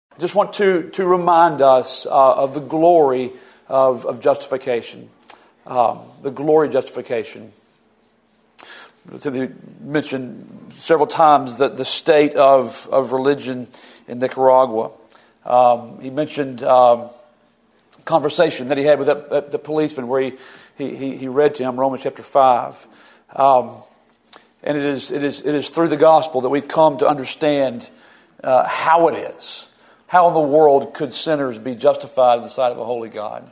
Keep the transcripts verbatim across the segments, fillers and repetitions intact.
I just want to, to remind us uh, of the glory of, of justification. Um, the glory of justification. Timothy mentioned several times that the state of, of religion in Nicaragua. Um, he mentioned um, conversation that he had with the, the policeman where he, he, he read to him Romans chapter five. Um, and it is, it is, it is through the gospel that we've come to understand uh, how it is. How in the world could sinners be justified in the sight of a holy God?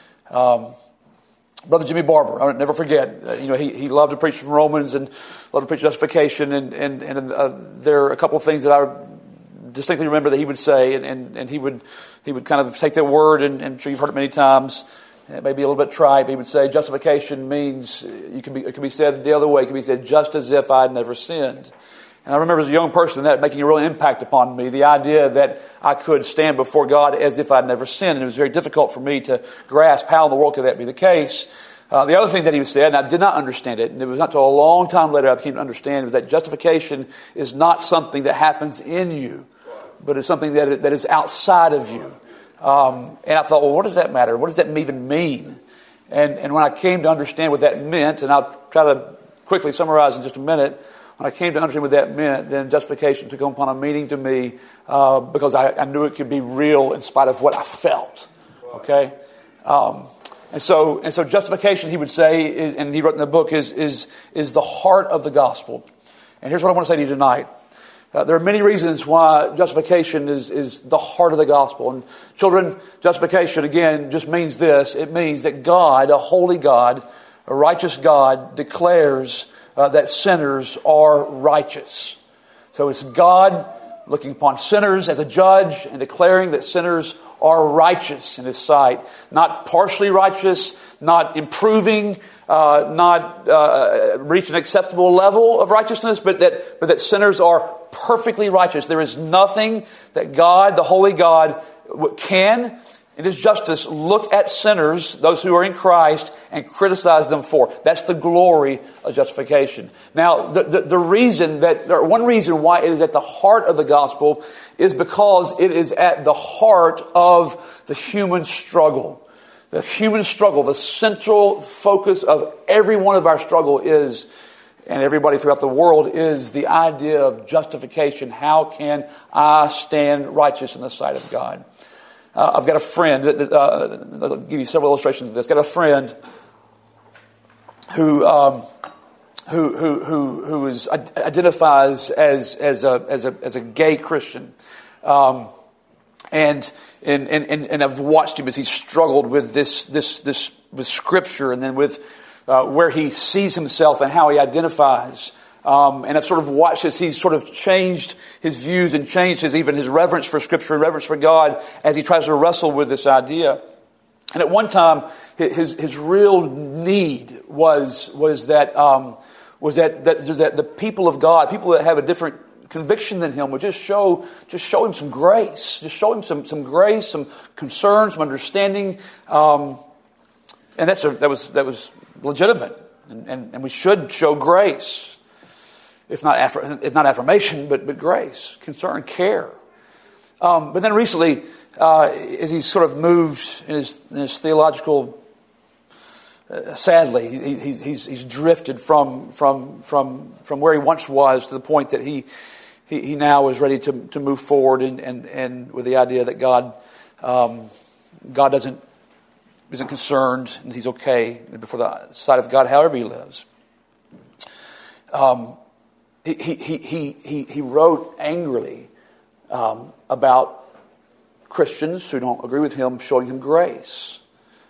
Um, Brother Jimmy Barber, I'll never forget, uh, you know, he, he loved to preach from Romans and loved to preach justification. And, and, and uh, there are a couple of things that I distinctly remember that he would say, and, and, and he would he would kind of take that word, and, and I'm sure you've heard it many times. It may be a little bit trite, but he would say justification means, you can be, it can be said the other way, it can be said just as if I had never sinned. And I remember as a young person that making a real impact upon me, the idea that I could stand before God as if I'd never sinned. And it was very difficult for me to grasp how in the world could that be the case. Uh, the other thing that he said, and I did not understand it, and it was not until a long time later I came to understand, was that justification is not something that happens in you, but it's something that, that is outside of you. Um, and I thought, well, what does that matter? What does that even mean? And, and when I came to understand what that meant, and I'll try to quickly summarize in just a minute, when I came to understand what that meant, then justification took upon a meaning to me uh, because I, I knew it could be real in spite of what I felt. Okay, um, and so and so justification, he would say, is, and he wrote in the book, is is is the heart of the gospel. And here's what I want to say to you tonight: uh, there are many reasons why justification is is the heart of the gospel. And children, justification again just means this: it means that God, a holy God, a righteous God, declares Uh, that sinners are righteous. So it's God looking upon sinners as a judge and declaring that sinners are righteous in His sight. Not partially righteous, not improving, uh, not uh, reach an acceptable level of righteousness, but that, but that sinners are perfectly righteous. There is nothing that God, the holy God, can, in His justice, look at sinners, those who are in Christ, and criticize them for. That's the glory of justification. Now, the, the, the reason that, or one reason why it is at the heart of the gospel is because it is at the heart of the human struggle. The human struggle, the central focus of every one of our struggle is, and everybody throughout the world, is the idea of justification. How can I stand righteous in the sight of God? Uh, I've got a friend, uh, I'll give you several illustrations of this. I've got a friend who um, who who who who is, identifies as as a as a as a gay Christian, um, and and and and I've watched him as he's struggled with this this this with Scripture, and then with uh, where he sees himself and how he identifies. Um, and I've sort of watched as he's sort of changed his views and changed his even his reverence for Scripture and reverence for God as he tries to wrestle with this idea. And at one time, his his real need was was that um, was that, that that the people of God, people that have a different conviction than him, would just show just show him some grace, just show him some some grace, some concern, some understanding, um, and that's a, that was that was legitimate, and, and and we should show grace. If not, if not affirmation, but but grace, concern, care. Um, but then recently, uh, as he's sort of moved in his, in his theological, uh, sadly, he, he's, he's he's drifted from from from from where he once was to the point that he he, he now is ready to to move forward and and, and with the idea that God um, God doesn't isn't concerned and he's okay before the sight of God, however he lives. Um. He, he, he, he, he wrote angrily um, about Christians who don't agree with him, showing him grace.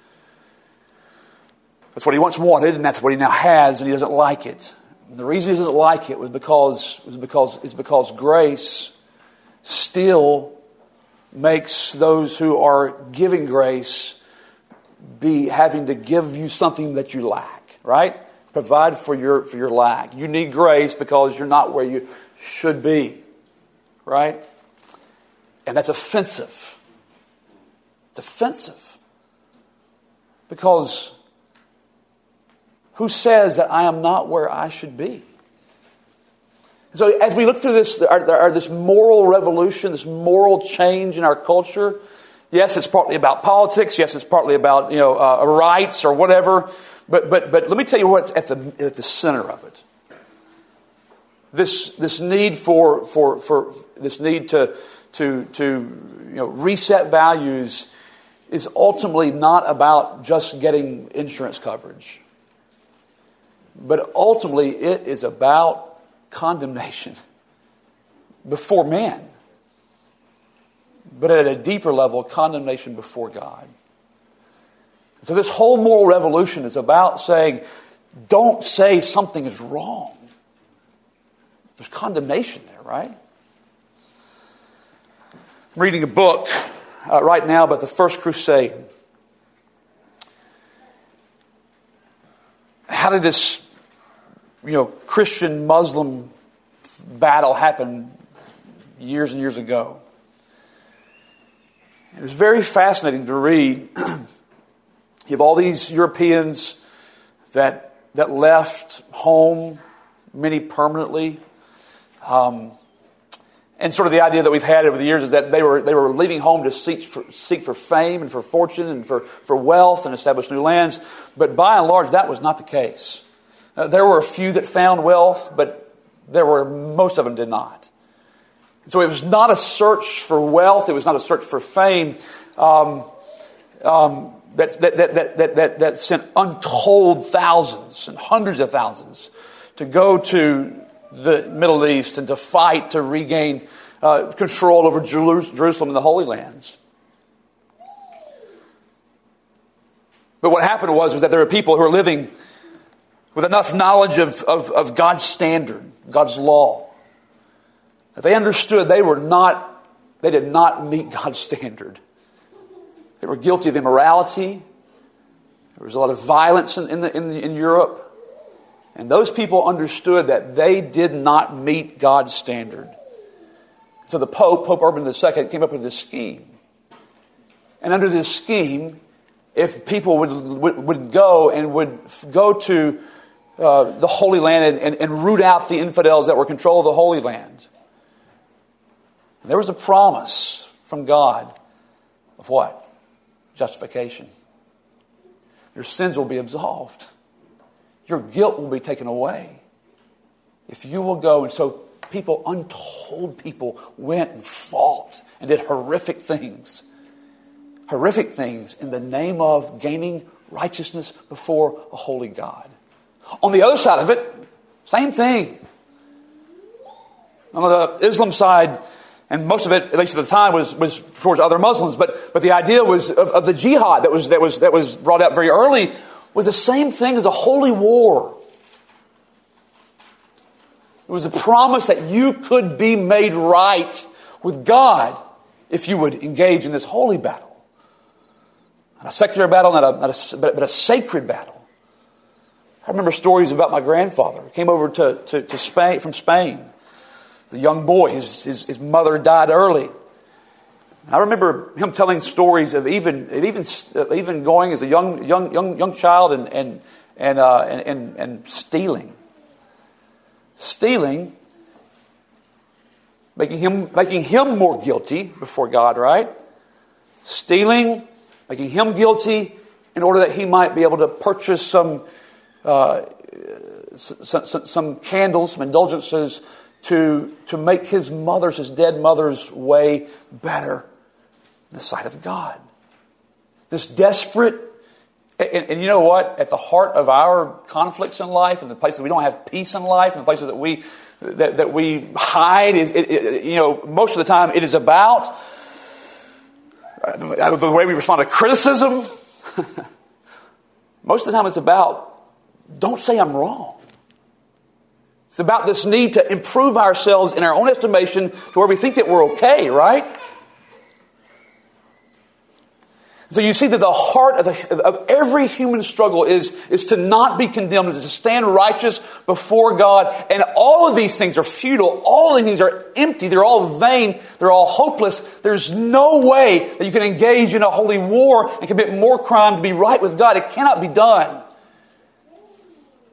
That's what he once wanted, and that's what he now has, and he doesn't like it. And the reason he doesn't like it was because was because is because grace still makes those who are giving grace be having to give you something that you lack, right? Provide for your for your lack. You need grace because you're not where you should be, right? And that's offensive. It's offensive. Because who says that I am not where I should be? So as we look through this, our, our, this moral revolution, this moral change in our culture, yes, it's partly about politics. Yes, it's partly about, you know, uh, rights or whatever. But but but let me tell you what's at the at the center of it. This this need for for for this need to to to you know reset values is ultimately not about just getting insurance coverage, but ultimately it is about condemnation before man, but at a deeper level, condemnation before God. So this whole moral revolution is about saying, don't say something is wrong. There's condemnation there, right? I'm reading a book uh, right now about the First Crusade. How did this, you know, Christian-Muslim battle happen years and years ago? It was very fascinating to read. You have all these Europeans that that left home, many permanently. Um, and sort of the idea that we've had over the years is that they were they were leaving home to seek for, seek for fame and for fortune and for, for wealth and establish new lands. But by and large, that was not the case. Uh, there were a few that found wealth, but there were most of them did not. So it was not a search for wealth. It was not a search for fame. Um, um, that, that, that, that, that, that sent untold thousands and hundreds of thousands to go to the Middle East and to fight to regain uh, control over Jerusalem and the Holy Lands. But what happened was, was that there were people who were living with enough knowledge of, of, of God's standard, God's law, that they understood they were not, they did not meet God's standard. They were guilty of immorality. There was a lot of violence in, in, the, in, the, in Europe. And those people understood that they did not meet God's standard. So the Pope, Pope Urban the Second, came up with this scheme. And under this scheme, if people would, would, would go and would go to uh, the Holy Land and, and, and root out the infidels that were in control of the Holy Land, there was a promise from God of what? Justification. Your sins will be absolved. Your guilt will be taken away if you will go. And so people, untold people, went and fought and did horrific things. Horrific things in the name of gaining righteousness before a holy God. On the other side of it, same thing. On the Islam side, and most of it, at least at the time, was, was towards other Muslims. But but the idea was of, of the jihad that was that was that was brought out very early was the same thing as a holy war. It was a promise that you could be made right with God if you would engage in this holy battle. Not a secular battle, not a, not a but, but a sacred battle. I remember stories about my grandfather. He came over to, to, to Spain from Spain. The young boy, his, his, his mother died early. I remember him telling stories of even of even of even going as a young young young young child and and and uh, and, and and stealing, stealing, making him making him more guilty before God, right? Stealing, making him guilty in order that he might be able to purchase some uh, some, some, some candles, some indulgences to to make his mother's, his dead mother's way better in the sight of God. This desperate, and, and you know what? At the heart of our conflicts in life, and the places we don't have peace in life, and the places that we that, that we hide, is it, it, you know most of the time it is about uh, the way we respond to criticism. Most of the time it's about, don't say I'm wrong. It's about this need to improve ourselves in our own estimation to where we think that we're okay, right? So you see that the heart of, the, of every human struggle is, is to not be condemned, is to stand righteous before God. And all of these things are futile. All of these things are empty. They're all vain. They're all hopeless. There's no way that you can engage in a holy war and commit more crime to be right with God. It cannot be done.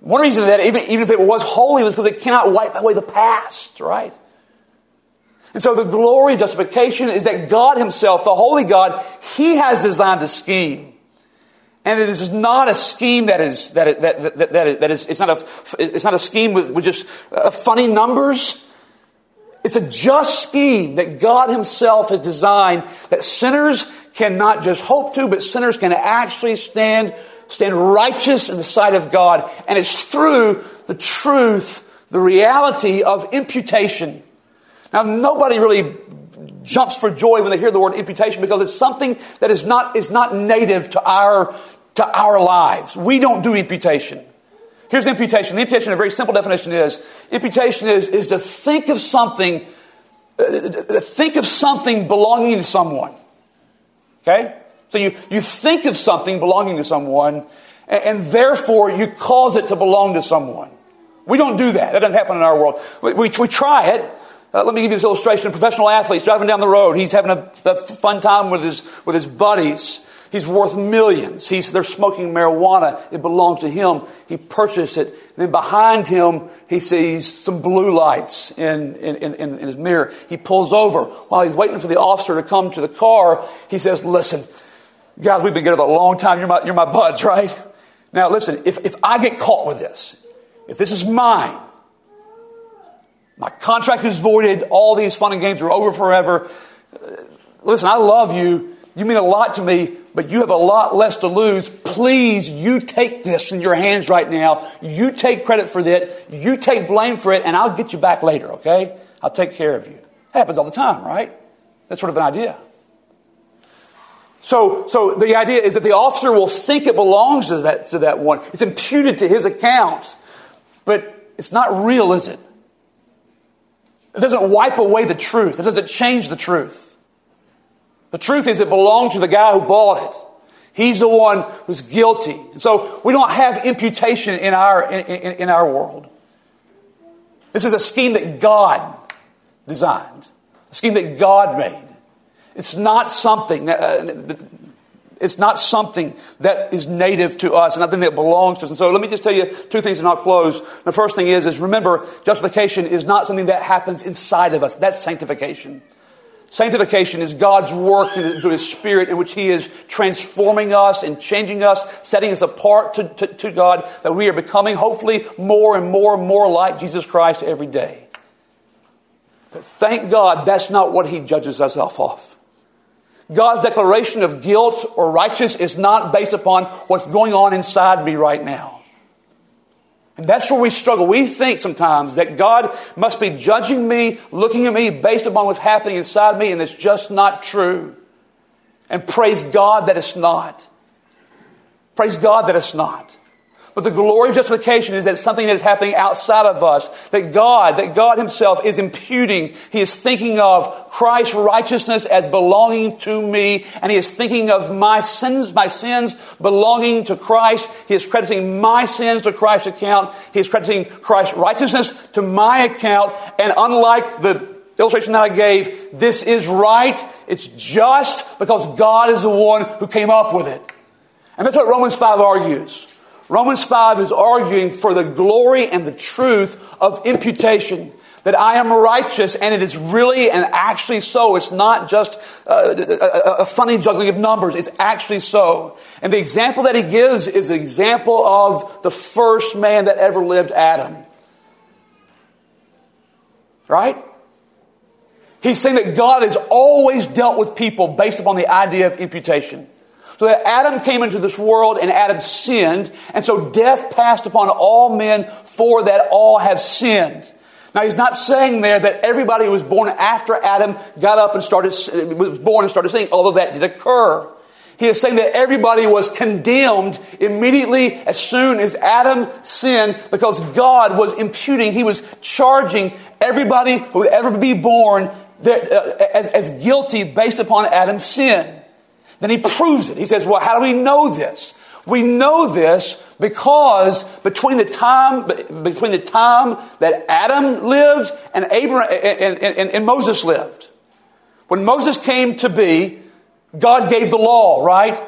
One reason that even, even if it was holy was because it cannot wipe away the past, right? And so the glory of justification is that God himself, the holy God, he has designed a scheme. And it is not a scheme that is, that, that, that, that, that is, it's not a, it's not a scheme with, with just uh, funny numbers. It's a just scheme that God himself has designed that sinners can not just hope to, but sinners can actually stand, stand righteous in the sight of God. And it's through the truth, the reality of imputation. Now, nobody really jumps for joy when they hear the word imputation because it's something that is not, is not native to our, to our lives. We don't do imputation. Here's imputation. The imputation, a very simple definition is, imputation is, is to think of something, uh, think of something belonging to someone. Okay? So you, you think of something belonging to someone, and, and therefore you cause it to belong to someone. We don't do that. That doesn't happen in our world. We, we, we try it. Uh, let me give you this illustration. A professional athlete driving down the road. He's having a, a fun time with his, with his buddies. He's worth millions. He's, they're smoking marijuana. It belongs to him. He purchased it. And then behind him, he sees some blue lights in, in, in, in his mirror. He pulls over. While he's waiting for the officer to come to the car, he says, listen, guys, we've been together a long time. You're my, you're my buds, right? Now, listen, if, if I get caught with this, if this is mine, my contract is voided, all these fun and games are over forever. Listen, I love you. You mean a lot to me, but you have a lot less to lose. Please, you take this in your hands right now. You take credit for that. You take blame for it, and I'll get you back later, okay? I'll take care of you. That happens all the time, right? That's sort of an idea. So, so the idea is that the officer will think it belongs to that, to that one. It's imputed to his account, but it's not real, is it? It doesn't wipe away the truth. It doesn't change the truth. The truth is it belonged to the guy who bought it. He's the one who's guilty. And so we don't have imputation in our, in, in, in our world. This is a scheme that God designed. A scheme that God made. It's not something, uh, it's not something that is native to us and nothing that belongs to us. And so let me just tell you two things and I'll close. The first thing is, is remember, justification is not something that happens inside of us. That's sanctification. Sanctification is God's work through His Spirit in which He is transforming us and changing us, setting us apart to, to, to God, that we are becoming hopefully more and more and more like Jesus Christ every day. But thank God that's not what He judges us off of. God's declaration of guilt or righteous is not based upon what's going on inside me right now. And that's where we struggle. We think sometimes that God must be judging me, looking at me based upon what's happening inside me, and it's just not true. And praise God that it's not. Praise God that it's not. But the glory of justification is that it's something that is happening outside of us. That God, that God Himself is imputing. He is thinking of Christ's righteousness as belonging to me. And He is thinking of my sins, my sins belonging to Christ. He is crediting my sins to Christ's account. He is crediting Christ's righteousness to my account. And unlike the illustration that I gave, this is right. It's just because God is the one who came up with it. And that's what Romans five argues. Romans five is arguing for the glory and the truth of imputation. That I am righteous, and it is really and actually so. It's not just uh, a, a funny juggling of numbers. It's actually so. And the example that he gives is the example of the first man that ever lived, Adam. Right? He's saying that God has always dealt with people based upon the idea of imputation. So that Adam came into this world and Adam sinned. And so death passed upon all men for that all have sinned. Now he's not saying there that everybody who was born after Adam got up and started, was born and started sinning, although that did occur. He is saying that everybody was condemned immediately as soon as Adam sinned because God was imputing, He was charging everybody who would ever be born that, uh, as, as guilty based upon Adam's sin. Then he proves it. He says, well, how do we know this? We know this because between the time between the time that Adam lived and Abraham and, and, and Moses lived, when Moses came to be, God gave the law, right?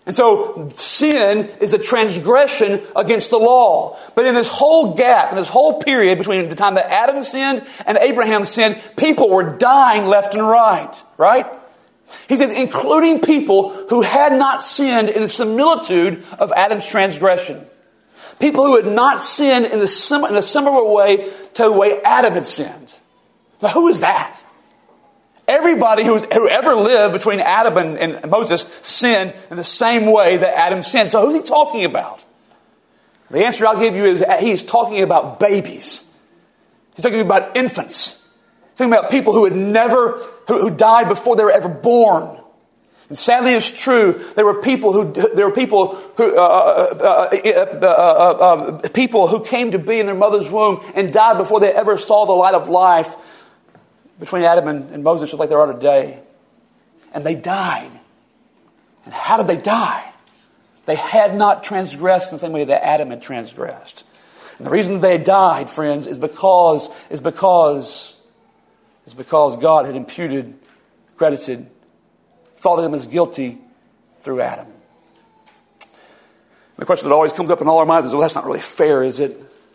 And so sin is a transgression against the law. But in this whole gap, in this whole period between the time that Adam sinned and Abraham sinned, people were dying left and right. Right? He says, including people who had not sinned in the similitude of Adam's transgression. People who had not sinned in, the sim- in a similar way to the way Adam had sinned. Now, who is that? Everybody who's, who ever lived between Adam and, and Moses sinned in the same way that Adam sinned. So who's he talking about? The answer I'll give you is he's talking about babies. He's talking about infants. He's talking about people who had never, who, who died before they were ever born. And sadly, it's true. There were people who there were people who uh, uh, uh, uh, uh, uh, people who came to be in their mother's womb and died before they ever saw the light of life. Between Adam and, and Moses, just like there are today, and they died. And how did they die? They had not transgressed in the same way that Adam had transgressed. And the reason they died, friends, is because is because is because God had imputed, credited, thought of them as guilty through Adam. The question that always comes up in all our minds is, well, that's not really fair, is it?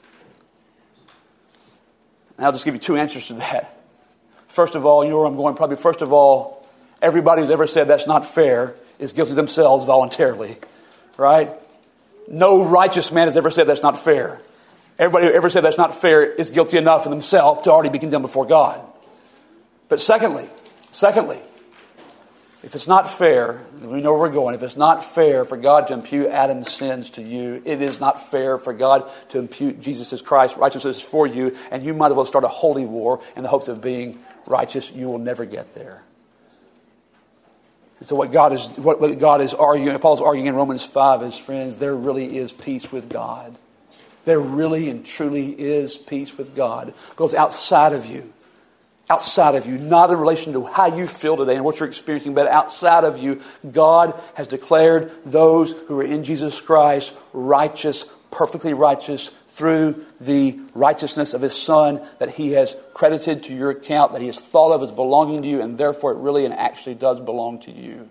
And I'll just give you two answers to that. First of all, you know where I'm going probably. First of all, everybody who's ever said that's not fair is guilty themselves voluntarily. Right? No righteous man has ever said that's not fair. Everybody who ever said that's not fair is guilty enough in themselves to already be condemned before God. But secondly, secondly, if it's not fair, we know where we're going. If it's not fair for God to impute Adam's sins to you, it is not fair for God to impute Jesus Christ's righteousness for you, and you might as well start a holy war in the hopes of being righteous. You will never get there. And so what God is, what, what God is arguing, Paul's arguing in Romans five is, friends, there really is peace with God. There really and truly is peace with God. Because outside of you, outside of you, not in relation to how you feel today and what you're experiencing, but outside of you, God has declared those who are in Jesus Christ righteous, perfectly righteous, through the righteousness of His Son that He has credited to your account, that He has thought of as belonging to you, and therefore it really and actually does belong to you.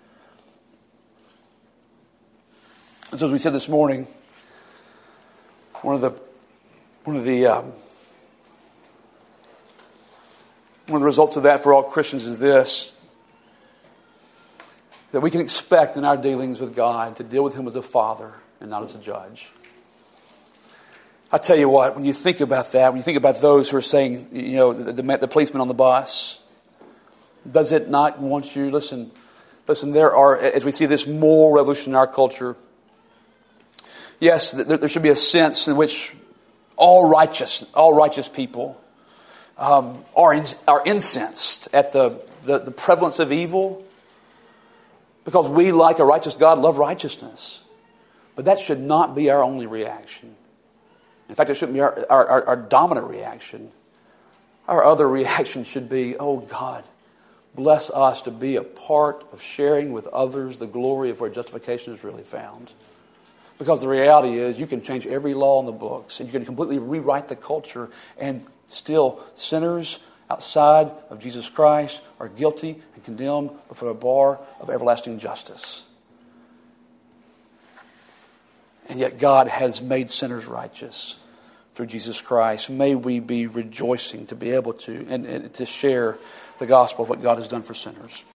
And so as we said this morning, one of the one of the um, one of the results of that for all Christians is this: that we can expect in our dealings with God to deal with Him as a father and not as a judge. I tell you what, when you think about that, when you think about those who are saying, you know, the, the, the policeman on the bus, does it not want you? Listen, listen. There are, as we see this moral revolution in our culture, yes, there, there should be a sense in which all righteous, all righteous people um, are in, are incensed at the, the the prevalence of evil, because we, like a righteous God, love righteousness. But that should not be our only reaction. In fact, it shouldn't be our, our, our, our dominant reaction. Our other reaction should be, oh God, bless us to be a part of sharing with others the glory of where justification is really found. Because the reality is, you can change every law in the books, and you can completely rewrite the culture, and still sinners outside of Jesus Christ are guilty and condemned before a bar of everlasting justice. And yet God has made sinners righteous through Jesus Christ. May we be rejoicing to be able to and, and to share the gospel of what God has done for sinners.